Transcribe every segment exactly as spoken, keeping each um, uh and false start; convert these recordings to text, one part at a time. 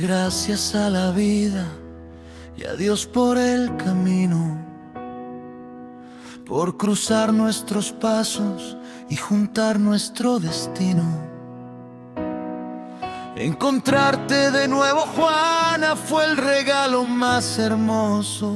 gracias a la vida y a Dios por el camino, por cruzar nuestros pasos y juntar nuestro destino. Encontrarte de nuevo, Juana, fue el regalo más hermoso.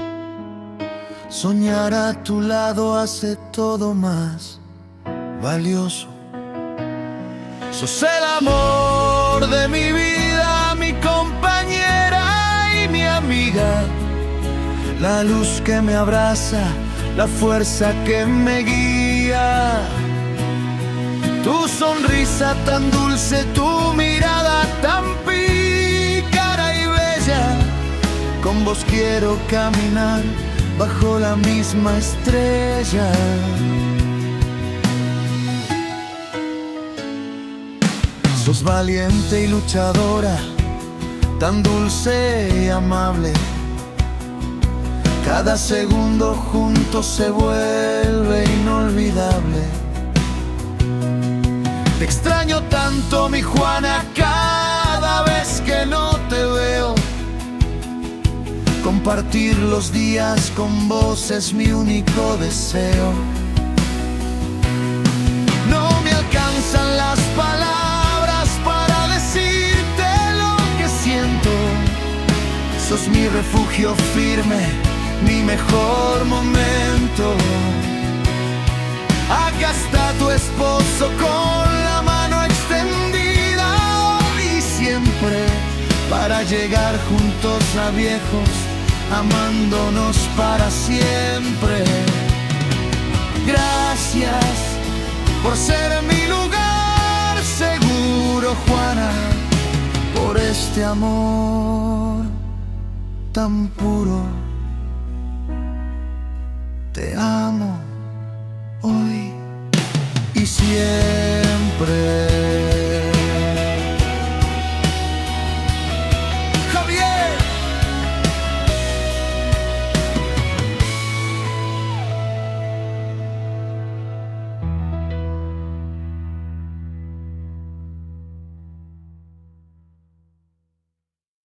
Soñar a tu lado hace todo más valioso. Sos el amor de mi vida, mi compañera y mi amiga, la luz que me abraza, la fuerza que me guía. Tu sonrisa tan dulce, tu mirada tan pícara y bella, con vos quiero caminar bajo la misma estrella. Sos valiente y luchadora, tan dulce y amable. Cada segundo juntos se vuelve inolvidable. Te extraño tanto, mi Juana, cada vez que no te veo. Compartir los días con vos es mi único deseo. No me alcanzan las palabras para decirte lo que siento. Sos mi refugio firme, mi mejor momento. Acá está tu esposo con la mano extendida, hoy y siempre, para llegar juntos a viejos, amándonos para siempre. Gracias por ser mi lugar seguro, Juana, por este amor tan puro. Te amo hoy y siempre.